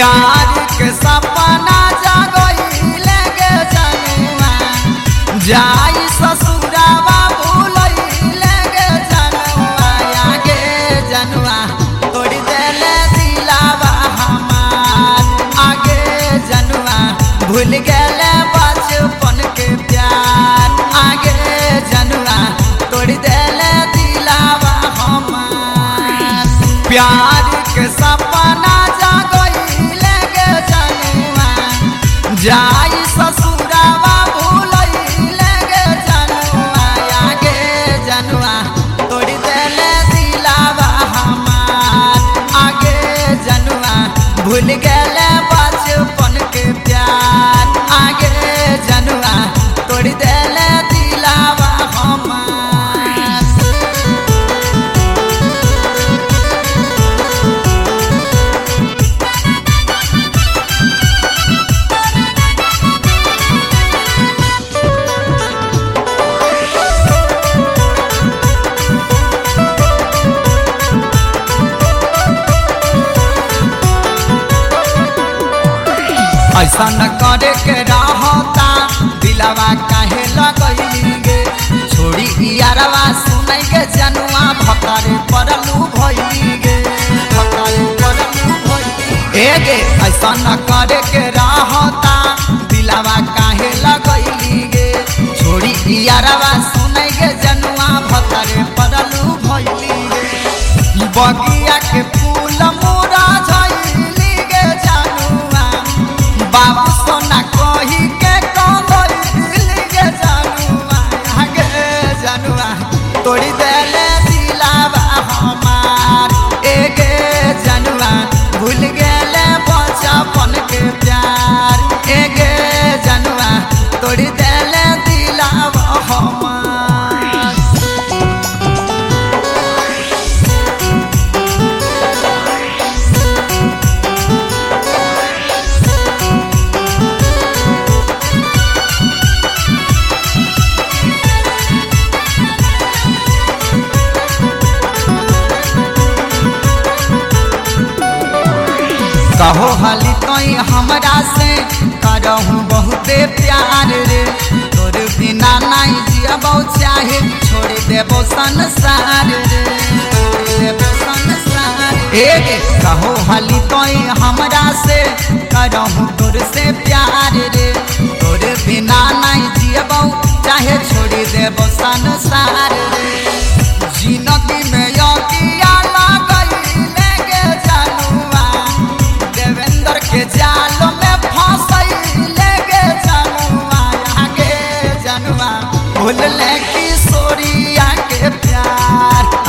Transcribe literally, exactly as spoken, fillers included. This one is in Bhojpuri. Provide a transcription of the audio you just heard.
प्यार के सपना जगइले गे जनुआ जाई ससुरावा भूलइले गे जनुआ आगे जनुआ तोड़ देले दिलावा हमार आगे जनुआ भूल गेले बचपन के प्यार आगे जनुआ तोड़ देले दिलावा हमार प्यार के सपना जगइले गे जनुआ जाई ससुरावा भूलइले गे जनुआ आगे जनुआ तोड़ देले दिलावा हमार आगे जनुआ भूल गेले बचपन के प्यार आगे जनुआ तोड़ देले दिलावा हमार। ऐसा न करे के रहता दिलवा काहे लगइली गे छोड़ी यारवा सुनै गे जनुआ भतारे परलू भइली गे भतारे परलू भइली ए गे ऐसा न करे के रहता दिलवा काहे लगइली गे छोड़ी यारवा सुनै गे जनुआ भतारे परलू भइली गे बगिया के फूल मोरा झइली गे जनुआ बाबू सोना कही के कहिली गे जनुआ आगे जनुआ तोड़ी देले दिलावा हमार एगे जनुआ भूल गेले बचपन के प्यार एगे जनुआ तोड़ी देले दिलावा हमार। कहो हाली तई हमरा से करहूँ बहुते प्यार रे तोर बिना नहीं जियबो चाहे छोड़ देबो संसार रे छोड़ देबो संसार ए कहो हाली तई हमरा से करहूँ तोर से प्यार रे तोर बिना नहीं जियबो चाहे छोड़ देबो संसार रे जिंदगी में यकिया लगइले गे जनुआ देवेंद्र के जाल में फंसइले गे जनुआ आगे जनुआ भूल ले किशोरिया के प्यार